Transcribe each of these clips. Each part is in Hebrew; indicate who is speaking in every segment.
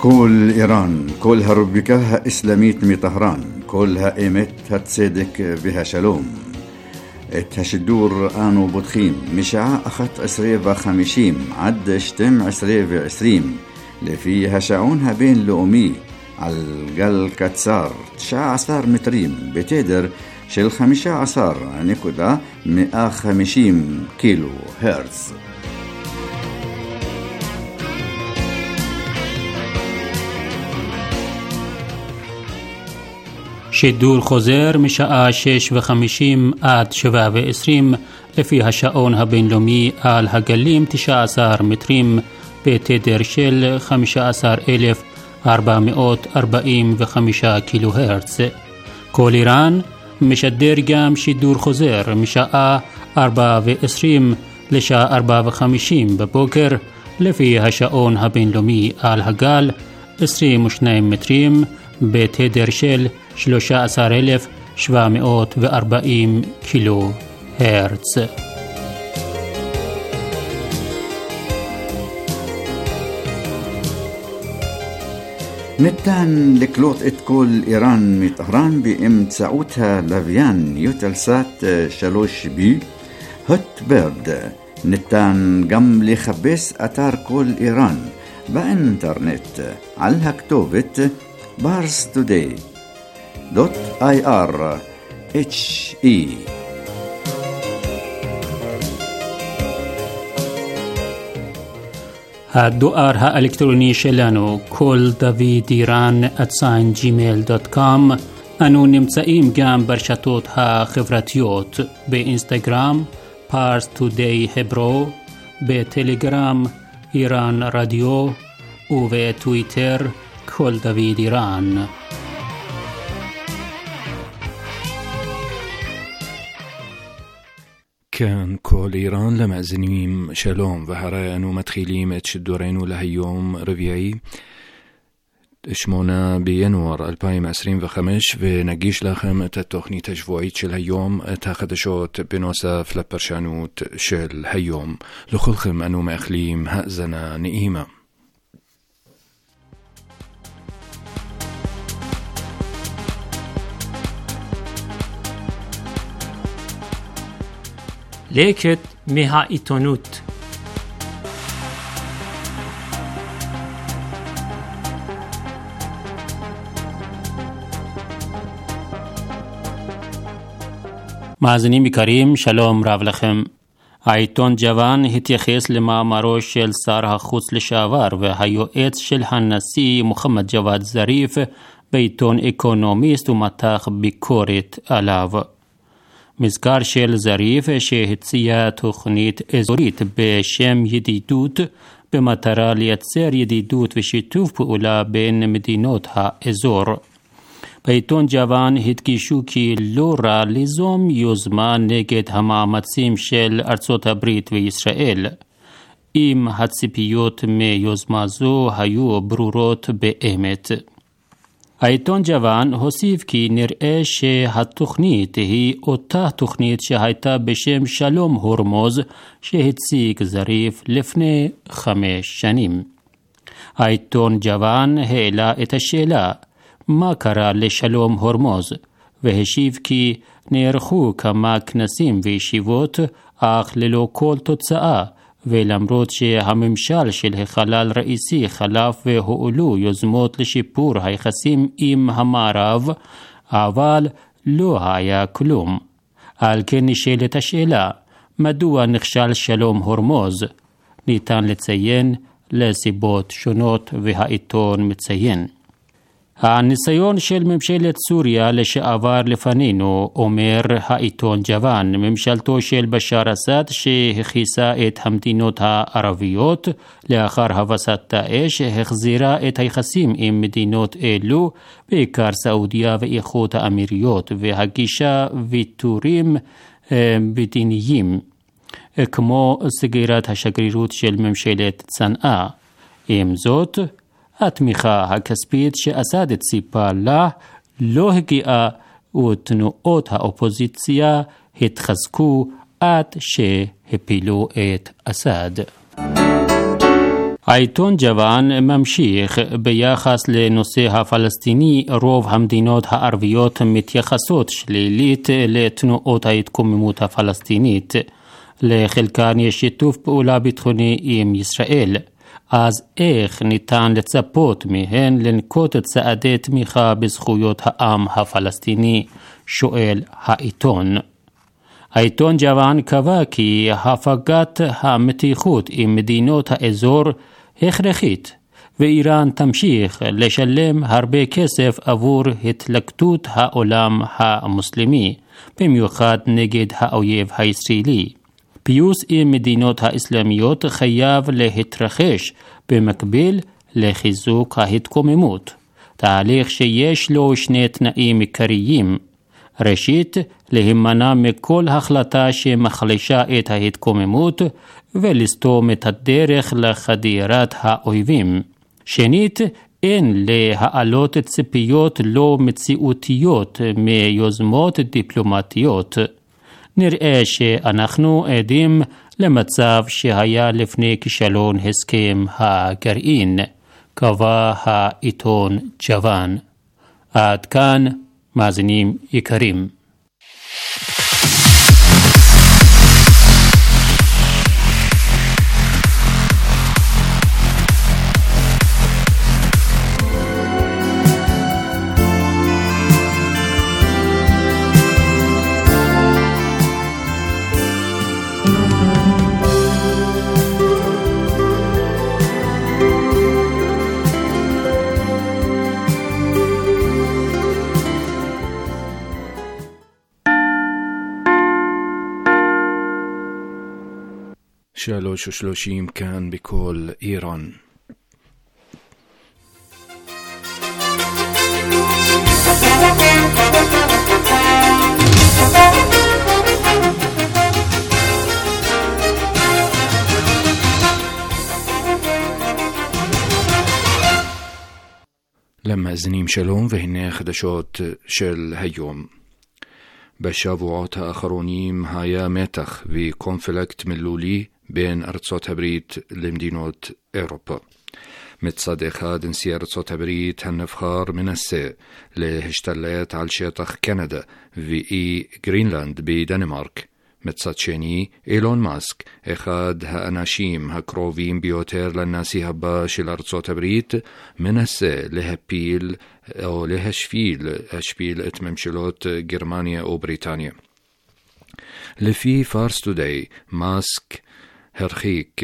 Speaker 1: كل إيران كلها ربكها إسلاميت مطهران كلها إيمت هتصدق بها شلوم الدور آنو بدخيم مشاع أخت 20 عد شتم 20 لفيها شعونها بين لؤمي على الجل كتسار 19 متريم بتقدر شل 15.150 كيلو هرتز.
Speaker 2: שידור חוזר משעה 6:50 עד 7:20 לפי השעון הבינלאומי על הגלים 19 מטרים בתדר של 15,445 קילו הרץ. כל איראן משדר גם שידור חוזר משעה 4:20 לשעה 4:50 בבוקר לפי השעון הבינלאומי על הגל 22 מטרים בתדר של 13,740 קילו הרץ.
Speaker 1: ניתן לקלוט את כל איראן מטהרן באמצעות הלוויין יוטלסאט 3B הוטברד. ניתן גם לחפש אתר כל איראן באינטרנט על הכתובת parstoday.ir/he.
Speaker 2: הדואר האלקטרוני שלנו כל דוד איראן @gmail.com. אנו נמצאים גם ברשתות החברתיות באינסטגרם parstoday hebro, בטלגרם איראן רדיו ובטוויטר כל דוד איראן.
Speaker 3: كان كل إيران لمأزنين شلوم وهراء أنو مدخلين اتشدورين لهيوم ربيعي 8 بينور 2025 ونجيش لكم التقنية الأسبوعية شل هيوم تاخدشوت بنوصف لبرشانوت شل هيوم لخلكم أنو مأخليم هأزنا نئيمة.
Speaker 2: לקט מהעיתונות. מאזינים יקרים, שלום רב לכם. העיתון ג'וואן התייחס למאמרו של שר החוץ לשעבר והיועץ של הנשיא מוחמד ג'וואד זריף בעיתון אקונומיסט ומתח ביקורת עליו. מזכר של זריף שהציע תוכנית אזורית בשם ידידות במטרה לייצר ידידות ושיתוף פעולה בין מדינות האזור. בעיתון ג'וואן הדגישו כי לא רע ליזום יוזמה נגד המאמצים של ארצות הברית וישראל, אם הציפיות מיוזמה זו היו ברורות באמת. העיתון ג'וואן הוסיף כי נראה שהתוכנית היא אותה תוכנית שהייתה בשם שלום הורמוז שהציג זריף לפני 5 שנים. העיתון ג'וואן העלה את השאלה מה קרה לשלום הורמוז והשיב כי נערכו כמה כנסים וישיבות אך ללא כל תוצאה, ולמרות שהממשל של החלל ראיסי חלף והועלו יוזמות לשיפור היחסים עם המערב, אבל לא היה כלום. על כן נשאלת השאלה, מדוע נכשל שלום הורמוז? ניתן לציין לסיבות שונות והעיתון מציין. הניסיון של ממשלת סוריה לשעבר לפנינו, אומר העיתון ג'וואן, ממשלתו של בשאר אסד שהכיסה את המדינות הערביות לאחר הבסת דאעש, החזירה את היחסים עם מדינות אלו, בעיקר סעודיה ואיחוד האמירויות, והגישה ויתורים מדיניים, כמו סגירת השגרירות של ממשלת צנעה. עם זאת, התמיכה הכספית שאסד ציפה לה לא הגיעה, ותנועות האופוזיציה התחזקו עד שהפילו את אסד. העיתון ג'וואן ממשיך ביחס לנושא הפלסטיני. רוב המדינות הערביות מתייחסות שלילית לתנועות ההתקוממות הפלסטינית. לחלקן יש שיתוף פעולה ביטחוני עם ישראל. אז איך ניתן לצפות מהן לנקוט צעדי תמיכה בזכויות העם הפלסטיני? שואל העיתון. העיתון ג'וואן קבע כי הפגת המתיחות עם מדינות האזור הכרחית, ואיראן תמשיך לשלם הרבה כסף עבור התלכדות העולם המוסלמי, במיוחד נגד האויב הישראלי. פיוס עם מדינות האסלאמיות חייב להתרחש במקביל לחיזוק ההתקוממות, תהליך שיש לו שני תנאים עיקריים. ראשית, להימנע מכל החלטה שמחלישה את ההתקוממות ולסתום את הדרך לחדירת האויבים. שנית, אין להעלות ציפיות לא מציאותיות מיוזמות דיפלומטיות. נראה שאנחנו עדים למצב שהיה לפני כישלון הסכם הגרעין, קבע העיתון ג'וואן. עד כאן, מאזינים יקרים.
Speaker 3: שלוש ושלושים כאן בכל איראן. למאזינים שלום, והנה החדשות של היום. בשבועות האחרונים היה מתח וקונפליקט מילולי בין ארצות הברית למדינות אירופה. מצד אחד, נשיא ארצות הברית הנבחר מנסה להשתלט על שטח קנדה ואי גרינלנד בדנמרק. מצד שני, אילון מאסק, אחד האנשים הקרובים ביותר לנשיא הבא של ארצות הברית, מנסה להפיל או להשפיל את ממשלות גרמניה ובריטניה. לפי פארס טודיי, מאסק הרחיק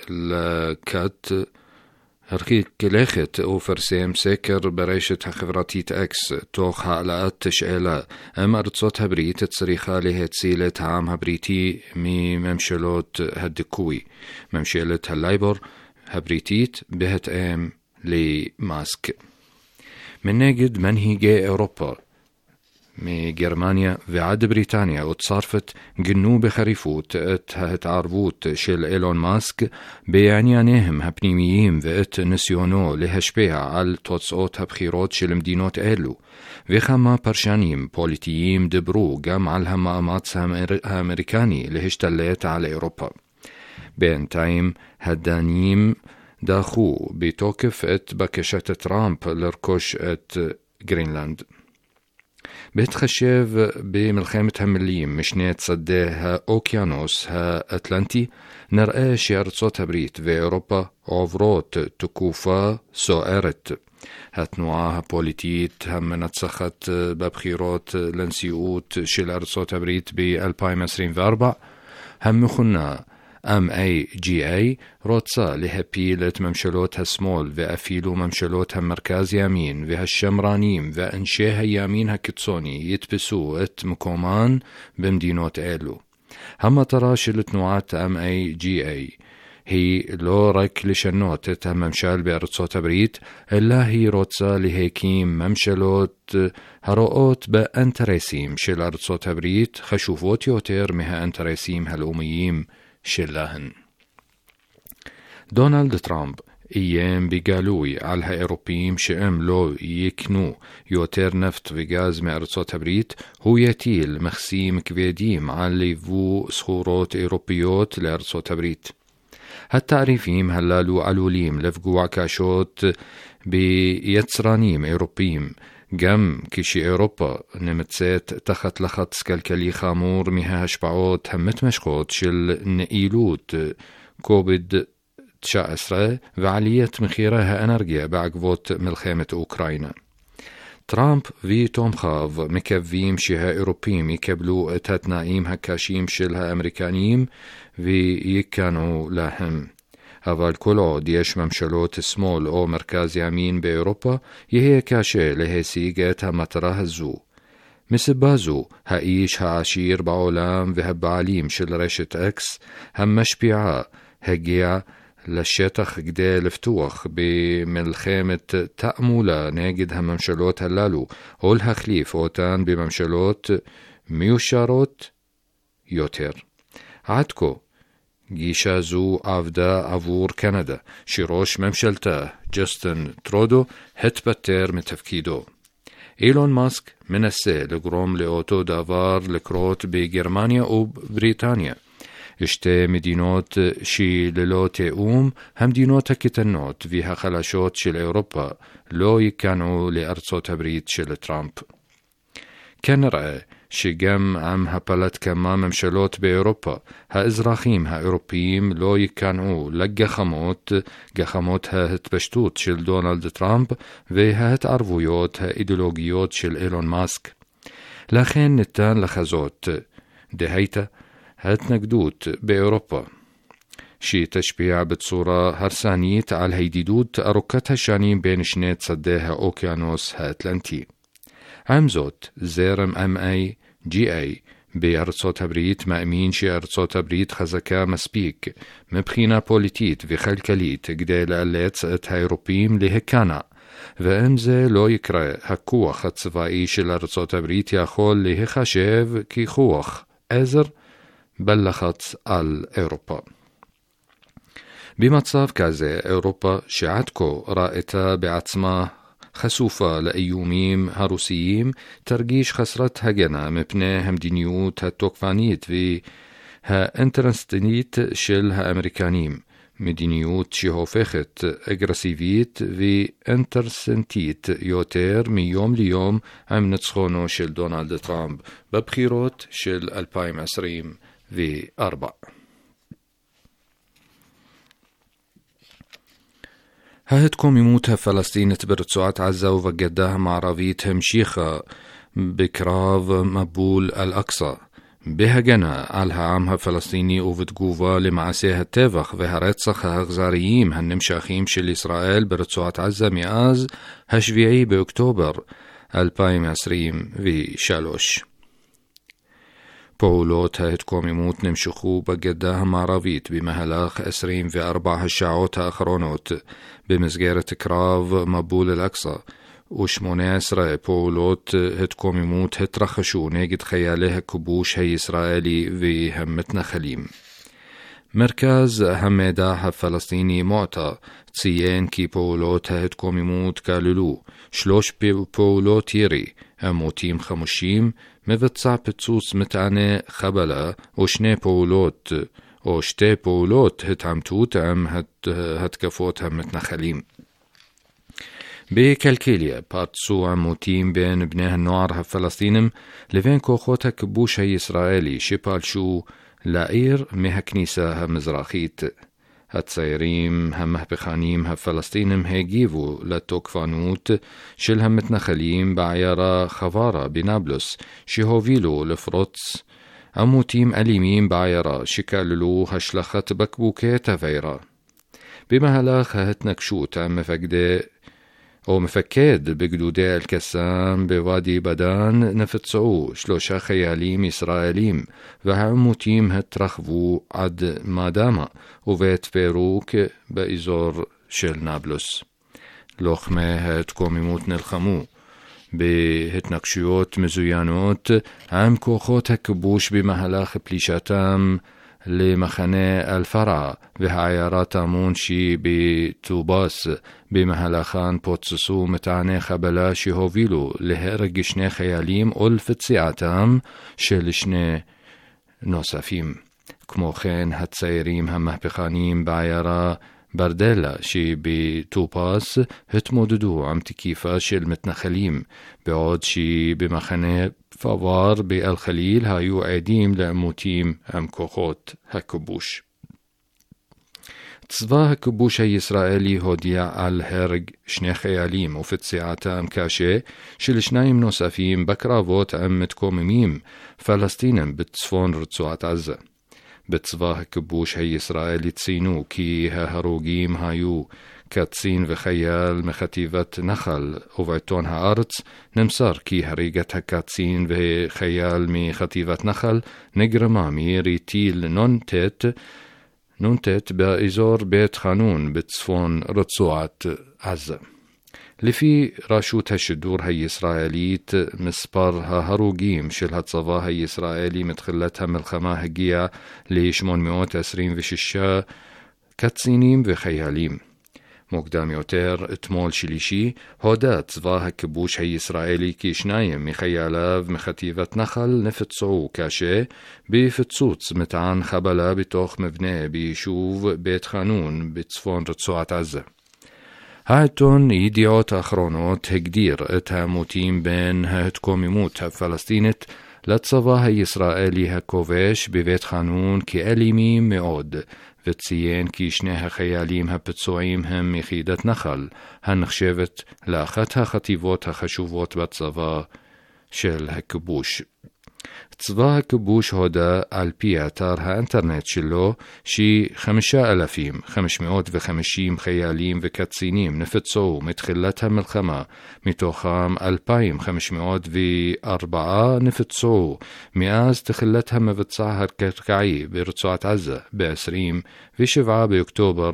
Speaker 3: לכת ופרסם סקר ברשת החברתית אקס, תוך העלאת שאלה אם ארצות הברית צריכה להציל את העם הבריטי מממשלות הדיכוי, ממשלת הלייבור הבריטית בהתאם למאסק. מנגד, מנהיגי אירופה מגרמניה ועד בריטניה וצרפת גינו בחריפות את ההתערבות של אילון מאסק בענייניהם הפנימיים ואת ניסיונו להשפיע על תוצאות הבחירות של מדינות אלו, וכמה פרשנים פוליטיים דיברו גם על המאמץ האמריקני להשתלט על אירופה. בינתיים הדנים דחו בתוקף את בקשת טראמפ לרכוש את גרינלנד. בהתחשב במלחמת המילים משני צדי האוקיינוס האטלנטי, נראה שארצות הברית ואירופה עוברות תקופה סוערת. התנועה הפוליטית המנצחת בבחירות לנשיאות של ארצות הברית ב-2024, המכונה MAGA, רוצה להפיל את ממשלות השמאל ואפילו ממשלות המרכז ימין, והשמרנים ואנשי הימין הקיצוני יתפסו את מקומן במדינות אלו. המטרה של תנועת MAGA היא לא רק לשנות את הממשל בארצות הברית, אלא היא רוצה להקים ממשלות הרואות באינטרסים של ארצות הברית חשובות יותר מהאינטרסים הלאומיים שלהן. דונלד טראמפ איים בגלוי על האירופאים שאם לא יקנו יותר נפט וגז מארצות הברית, הוא יטיל מכסים כבדים על ליבוא סחורות אירופיות לארצות הברית. التعريفים هلالو علوليم لفقوا عكاشوت بيتسرانيم أوروبيم جم كيشي أوروبا نمتسات تخت لخط سكالكالي خامور مها هشبعوت همت مشقوت شل نئيلوت كوبيد 19 وعلية مخيرها أنرجيا بعقبوت ملخامة أوكراينا. ترامب في تومخاف مكفيم شها أوروبيم يكبلو تتنايم هكاشيم شلها أمريكانيم ويكانوا لهم. هذا الكل ديش ممشلوت سمول أو مركز يمين بأوروبا يهي كاشي لهي سيجاتها مطرها الزو. مسبازو هايش هاشير بعولام وهب عليم شل رشة أكس هم مشبيعا هجيع للشتخ جدا لفتوخ بملخامة تأمولا ناجد هم ممشلوت هلالو أولها خليف أوتان بممشلوت ميوشاروت يوتر. عدكو جيشا زو عفدا عفور كندا شيروش ممشلته جاستن ترودو هتبتر من تفكيدو. إيلون ماسك من السيل قروم لأوتو دافار لكروت بجرمانيا وبريطانيا اشتى مدينوت شي للوت هم دينوتا كتنوت فيها خلاشوت شل أوروبا لو يكانوا لأرصو تبريد شل ترامب. كان رأي شجم عم هبلت كما ممشلوت بأوروبا ها إزراخيم ها أوروبيم لو يكانوا لقى خموت ها هتبشتوت شل دونالد ترامب وها هتعرفويوت ها إيدولوجيوت شل إيلون ماسك. لخين نتان لخزوت دهيتا هتنقدوت بأوروبا شي تشبيع بتصورة هرسانيت على هيديدوت أركتها شانين بين شنيت صديها أوكيانوس هاتلانتي. عمزوت زيرم MAGA بأرصو تبريت مأمين شي أرصو تبريت خزكا مسبيك مبخينا بوليتيت في خلكليت قديل أليت سأت هايروبيم لهكانا وأمزي لو يكرا هكوخ هتصفائيش الأرصو تبريت ياخول لهخشيف كي خوخ أزر بلخت الأوروبا. بمتصاف كازي أوروبا شعتكو رائتا بعتما خسوفة لأيوميم هروسييم ترجيش خسرت هجنا مبنى همدينيوت هالتوقفانيت في ها انترنستنيت شل ها أمريكانيم مدينيوت شيهو فخت اجرسيفيت في انترسنتيت يوتير من يوم ليوم عم نتسخونو شل دونالد ترامب ببخيروت شل 2024. هاتكم يموتها فلسطين برتسوعة عزة وفقدها معرفيت همشيخة بكراف مبول الأقصى بهجنا علها عامها فلسطيني وفتقوفا لمعسيها التافخ وهرتسخ هغزاريين هنمشاخيم شل إسرائيل برتسوعة عزة مئاز هشفيعي بأكتوبر 2023. بولوت هاتكم يموت نمشخو بقدها معرفيت بمهلاخ 24 هالشعوت آخرونوت بمسجرة كراف مبول الأقصى و18 بولوت هتكم يموت هترخشو ناجد خيالها كبوش هي إسرائيلي في همتنا خليم. مركز هميدا فلسطيني معطى تسيين كي بولوت هتكم يموت كالولو شلوش بولوت يري أموتيم خموشيم مفتسع بتسوس متعنى خبلا وشني بولوت وشتي بولوت هتعمتوت أم هتكفوت همتنا خليم. بكالكيليا بارتسو عموتيم بين بناه النوار هفلسطينم لفين كوخوتا كبوش هي إسرائيلي شبالشو لعير مها كنيسة همزراخيت هتسيريم همه بخانيم هفلسطينم هيجيفو لتوكفانوت شل همتنا خليم بعيارة خوارة بنابلس شهوفيلو لفروتس عموتيم أليمين بعيارة شكاللو هشلخت بكبوكي فيرا بمهلاخ هتنكشوت عم مفكد بجدودي الكسام بوادي بدان نفتسعو شلوشا خياليم إسرائيليم وهموتيم هترخبو عد ماداما وفيت فيروك بإزور شل نابلس. لوخمه هتكم يموت نلخمو بهتنقشيوت مزويانوت عم كوخوت هكبوش بمهلاخ بليشاتام لمخانة الفرع وهعيارات مونشي بتوباس بمهلاخان بوتسسو متعني خبلا شهوفيلو لهرقشني خياليم ألفت ساعتام شلشني نوسافيم. כמו כן הצעירים המהפכניים בעיירה ברדלה שבטופס התמודדו עם תקיפה של מתנחלים, בעוד שבמחנה פוואר באל חליל היו עדים לעימותים עם כוחות הכיבוש. צבא הכיבוש הישראלי הודיע על הרג 2 חיילים ופציעתם קשה של 2 נוספים בקרבות עם מתקוממים פלסטינים בצפון רצועת עזה. בצבא הכיבוש הישראלי ציינו כי ההרוגים היו קצין וחייל מחטיבת נחל, ובעיתון הארץ נמסר כי הריגת הקצין וחייל מחטיבת נחל נגרמה מירי טיל נ"ט באזור בית חנון בצפון רצועת עזה. לפי רשות השידור הישראלית, מספר ההרוגים של הצבא הישראלי מתחילת המלחמה הגיע ל-826 קצינים וחיילים. מוקדם יותר, אתמול שלישי, הודע צבא הכיבוש הישראלי כי 2 מחייליו מחטיבת נחל נפצעו קשה בפיצוץ מטען חבלה בתוך מבנה ביישוב בית חנון בצפון רצועת עזה. העיתון ידיעות אחרונות הגדיר את העימותים בין ההתקוממות הפלסטינית לצבא הישראלי הכובש בבית חנון כאלימים מאוד, וציין כי 2 החיילים הפצועים הם מיחידת נחל, הנחשבת לאחת החטיבות החשובות בצבא של הכיבוש. צבא הכיבוש הודע על פי אתר האינטרנט שלו ש5,550 חיילים וקצינים נפצעו מתחילת המלחמה, מתוכם 2,504 נפצעו מאז תחילת המבצע הקרקעי ברצועת עזה ב-27 באוקטובר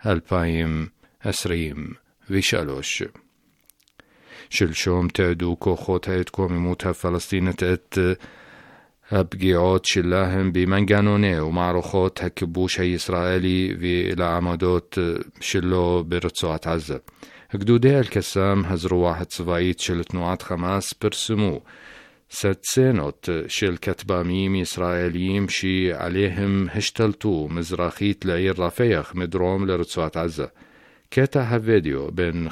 Speaker 3: 2023. שלשום תעדו כוחות ההתקוממות הפלסטינית את הפגיעות שלהם במנגנוני ומערכות הכיבוש הישראלי ולעמדות שלו ברצועת עזה. גדודי אל-קסאם, הזרוע הצבאית של תנועת חמאס, פרסמו סצנות של כטב"מים ישראליים שעליהם השתלטו מזרחית לעיר רפיח מדרום לרצועת עזה. קטע הווידאו בין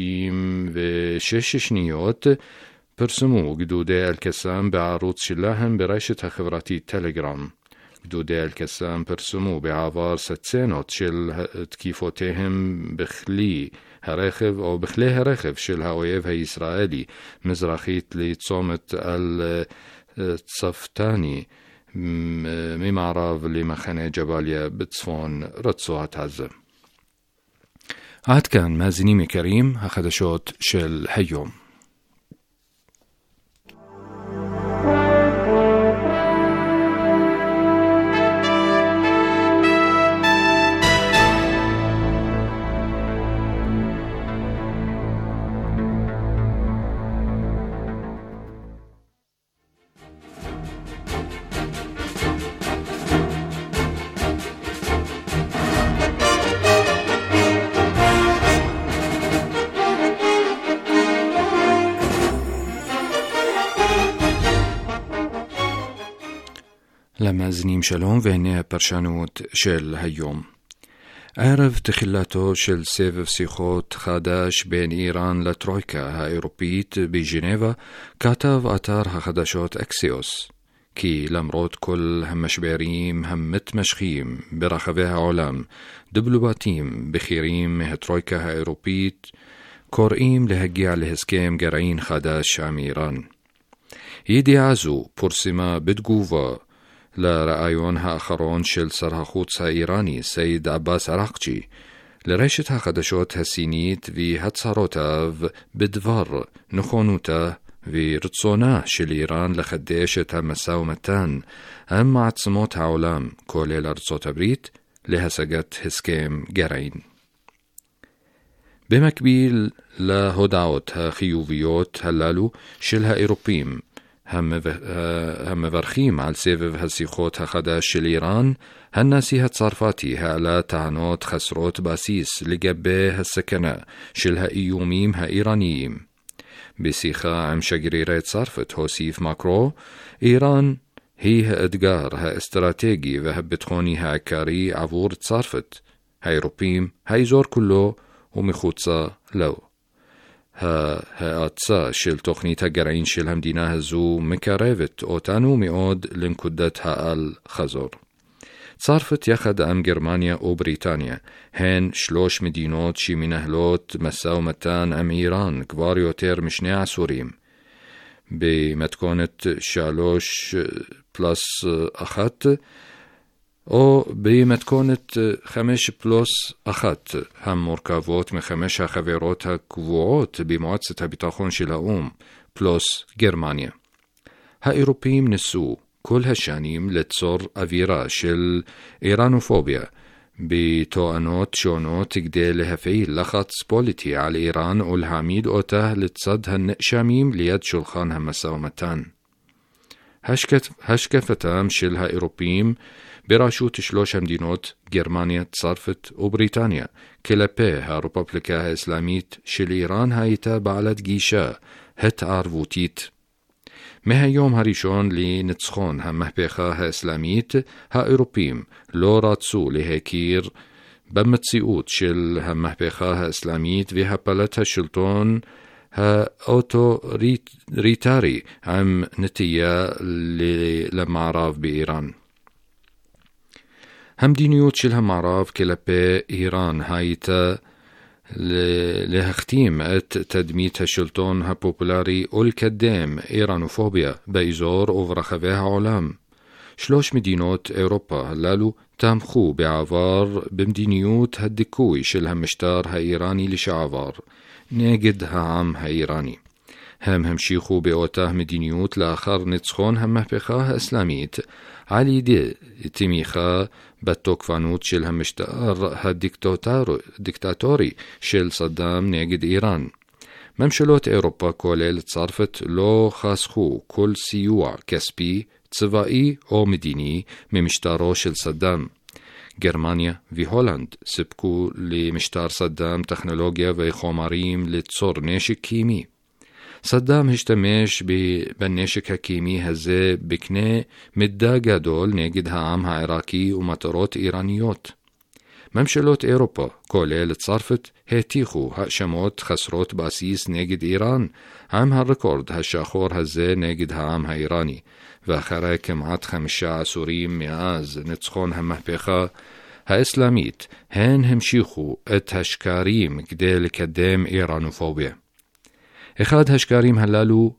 Speaker 3: 56 שניות פרסמו גדודי אל-קסאם בערוץ שלהם ברשת החברתית טלגרם. גדודי אל-קסאם פרסמו בעבר סצנות של תקיפותיהם בכלי הרכב של האויב הישראלי מזרחית לצומת אל-צפתני ממערב למחנה ג'באליה בצפון רצועת עזה. עד כאן מאזינים יקרים, החדשות של היום. למאזינים שלום, והנה הפרשנות של היום. ערב תחילתו של סבב שיחות חדש בין איראן לטרויקה האירופית בז'נבה, כתב אתר החדשות אקסיוס כי למרות כל המשברים המתמשכים ברחבי העולם, דיפלומטים בכירים מהטרויקה האירופית קוראים להגיע להסכם גרעין חדש עם איראן. ידיעה זו פורסמה בתגובה לרעיון האחרון של שר החוץ האיראני סייד עבאס עראקצ'י לרשת החדשות הסינית והצהרותיו בדבר נכונותה ורצונה של איראן לחדש את המשא ומתן עם מעצמות העולם, כולל ארצות הברית, להשגת הסכם גרעין. במקביל להודעות החיוביות הללו של האירופים המברכים על סבב השיחות החדש של איראן, הנשיא הצרפתי העלה טענות חסרות בסיס לגבי הסכנה של האיומים האיראניים. בשיחה עם שגרירי צרפת הוסיף מקרו, איראן هي هأدقار هاستراتيجي وهبتخوني هاكاري عبور تصارفت هايروبيم هايزور كله ومخوتصا لو هاتسا شل تخنيتا جرعين شل همدينا هزو مكاريفت اوتانو ميود لنكدت هال خزور صارفت يخد ام جرمانيا او بريطانيا هن 3 مدينوت شي من اهلوت مساومتان ام ايران كبار يوتر مشني عسوريم بمتكونت 3+1 او بمتكونت 5+1 هم مركبات من 5 خبرات قوات بمؤسسة البطاقون شل الأمم بلس جرمانيا هايروبيم نسو كل هالشانيم لتصر أفيرا شل إيرانوفوبيا بتوانوت شونوت كده لهفعيل لخط سبوليتي على إيران والحميد أوته لتصد هالنقشاميم ليد شلخان همساومتان هشكفتام شل هايروبيم براشوت 3 مدينوت جرمانيا تصرفت وبريطانيا كلابيها ريبوبليكا إسلاميت شل إيران هايتا بعلت جيشا هت عرفوتيت مها يوم هريشون لنتسخون هم مهبخا إسلاميت ها أوروبيم لو راتسو لهكير بمتسيوت شل هم مهبخا إسلاميت وها بلتها شلطون ها أوتو ريتاري هم نتيا لمعراف بإيران هم دينيوت شلها معراف كلابي إيران هايتا لهختيم تدميت شلطون ها بوبولاري والكدام إيرانوفوبيا بيزور وفرخبها علام 3 مدينوت أوروبا لالو تامخو بعفار بمدينيوت هالدكوي شلها مشتار ها إيراني لشعفار ناجد ها عام ها إيراني هم شيخو بأوتاه مدينيوت لآخر نتسخون هم مهبخاه إسلاميت علي دي تيميخا بتوكفانوت شل هم مشتار هالديكتاتوري شل صدام ناجد إيران ممشلوت أوروبا كوليل تصرفت لو خاسخو كل سيوع كسبي صفائي أو مديني ممشتارو شل صدام جرمانيا في هولند سبكو لمشتار صدام تكنولوجيا وخوماريم لتصور ناشك كيمي صدام هشتمش بالناشك هكيمي هزي بكني مدى جدول نجدها عامها عراقي ومطارات إيرانيوت ممشلوت أوروبا كوليل تصرفت هاتيخو هاشموت خسروت باسيس نجد إيران عامها الريكورد هالشاخور هزي نجدها عامها إيراني وآخرها كمعات 5 عسوريم مئاز نتسخون هم مهبخا ها إسلاميت هن همشيخو هشكاريم كدال كدام إيرانوفوبيا إخاد هشكاريم هلالو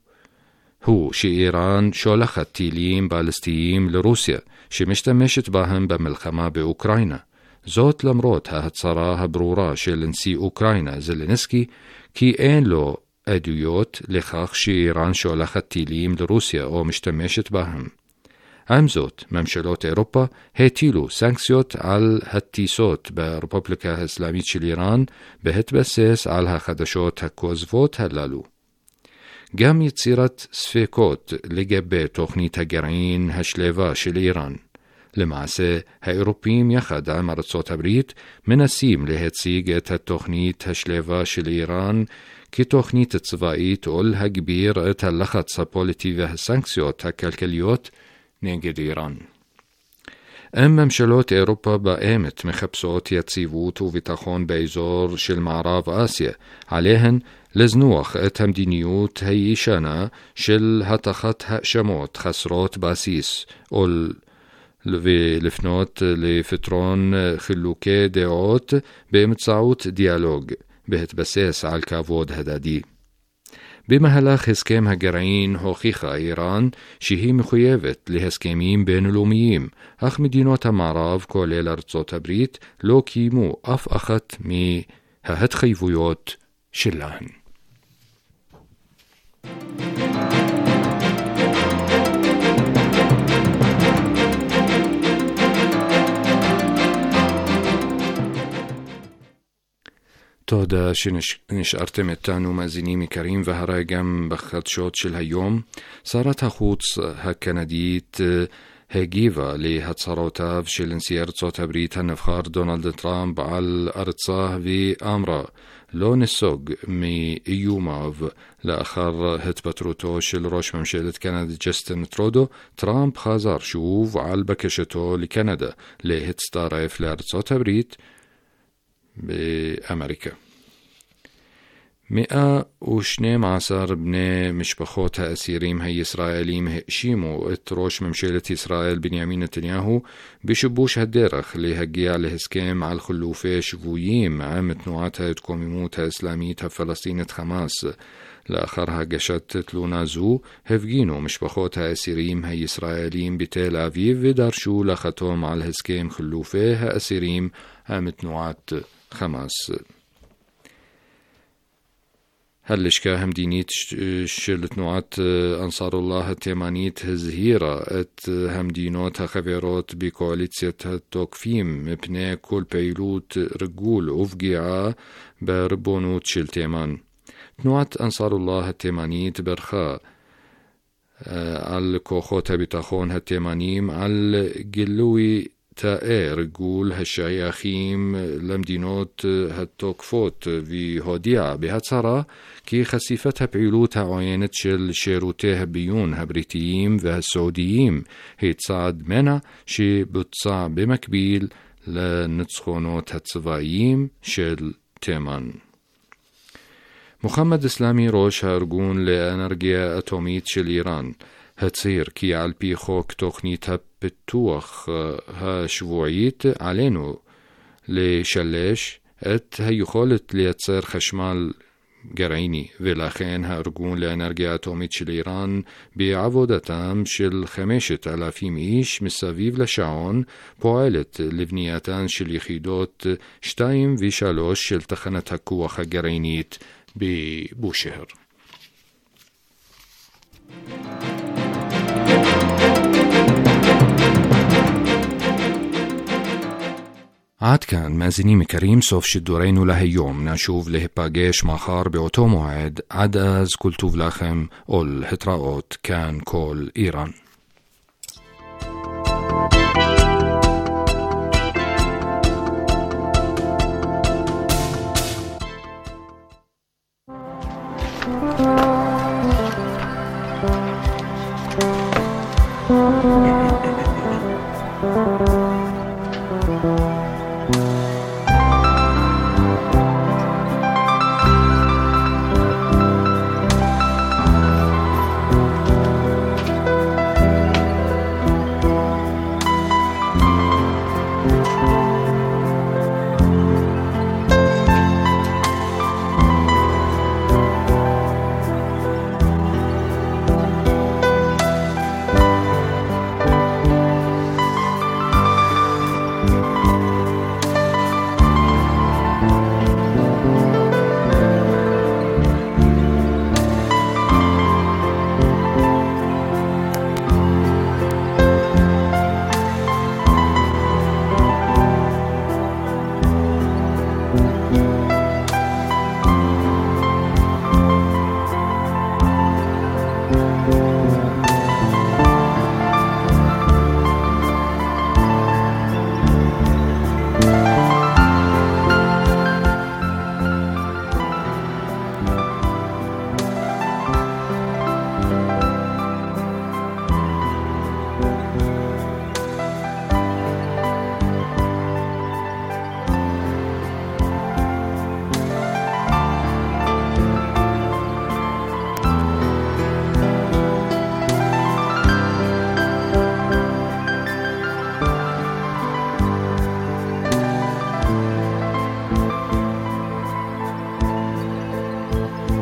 Speaker 3: هو شي إيران شولخت تيليم بالستييم لروسيا شي مشتمشت باهم بملخمة بأوكراينا زوت لمروت هتصراها برورا شلنسي أوكراينا زلنسكي كي إين لو أدويوت لخاخ شي إيران شولخت تيليم لروسيا أو مشتمشت باهم عمزوت ممشلوت أوروبا هيتيلو سانكسيوت على هالتيسوت بريبوبليكا إسلاميت شل إيران بهت بسيس على خدشوت هكوزفوت هلالو قام يتصيرت سفيكوت لجبه تخني تجرين هشليفا شل إيران لمعسى هايروبيم يخد عمر صوت بريت من السيم لهتسيجة التخنيت هشليفا شل إيران كي تخنيت تصفائيت أولها كبير تلخت سابوليتي وه سانكسيوت هكالكليوت نجد إيران ممشلوت أوروبا بقامت مخبصوت يتصيبوت وبتخون بيزور شل معراف آسيا عليهن لزنوخ تمدينيوت هيشانا شل هتخت هأشموت خسروت باسيس أول لفنوت لفترون خلوكي ديوت بمتصاوت ديالوج بهت بسيس على الكافود هدادي بمهلاخ هسكيم هجرعين هوخيخة إيران شهي مخيفت لهسكيمين بينلوميين أخ مدينوت معراف كوليل أرضوت بريت لو كيمو أف أخت مي ههت خيفويوت شلاهن تودا نشأرتم التانو مازينيمي كريم وهراي جم بخدشوت شل هيوم صارت هخوص هكنديت هجيفا لهتصاروتاف شل نسير صوت بريت هنفخار دونالد ترامب على أرتصاه في أمرا לא נסוג מאיומיו לאחר התפטרותו של ראש ממשלת קנדה ג'סטין טרודו. טראמפ חזר שוב על בקשתו לקנדה להצטרף לארצות הברית באמריקה. 112 בני משפחות האסירים הישראלים האשימו את ראש ממשלת ישראל בנימין נתניהו בשיבוש הדרך להגיע להסכם על חילופי שבויים עם תנועת ההתקוממות האסלאמית הפלסטינית חמאס. לאחר הגשת תלונה זו הפגינו משפחות האסירים הישראלים בתל אביב ודרשו לחתום על הסכם חילופי האסירים עם תנועת חמאס. הלשכה המדינית של תנועת אנסארולlah התימנית הזהירה את המדינות החברות בקואליציית התוקפים מפני כל פעילות רגול ופגיעה בריבונות של תימן. תנועת אנסארולlah התימנית ברכה על כוחות הביטחון התימנים על גילוי תאי רגול השייכים למדינות התוקפות, והודיע בהצהרה כי חשיפת הפעילות העוינת של שירותי הביון הבריטיים והסעודיים היא צעד מנע שבוצע במקביל לניצחונות הצבאיים של תימן. מוחמד אסלאמי, ראש הארגון לאנרגיה אטומית של איראן, הצהיר כי על פי חוק תוכנית הפיתוח השבועית עלינו לשלש את היכולת לייצר חשמל גרעיני, ולכן הארגון לאנרגיה אטומית של איראן בעבודתם של 5,000 איש מסביב לשעון פועלת לבנייתן של יחידות 2 ו-3 של תחנת הכוח הגרעינית בבושהר. עד כאן מאזינים יקרים, סוף שידורנו להיום. נשוב להיפגש מחר באותו מועד. עד אז כל טוב לכם ולהתראות. כאן כל איראן.